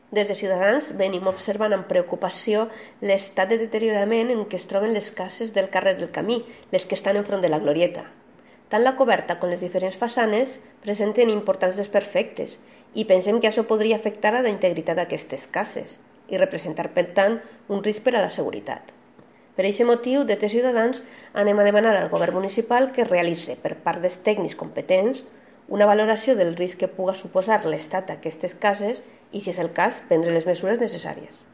Des de Ciutadans venim observant amb preocupació l'estat de deteriorament en què es troben les cases del carrer del Camí, les que estan enfront de la Glorieta. Tant la coberta com les diferents façanes presenten importants desperfectes i pensem que això podria afectar a la integritat d'aquestes cases i representar, per tant, un risc per a la seguretat. Per aquest motiu, des de Ciutadans anem a demanar al govern municipal que realitzi, per part dels tècnics competents, una valoració del risc que puga suposar l'estat d'aquestes cases i, si és el cas, prendre les mesures necessàries.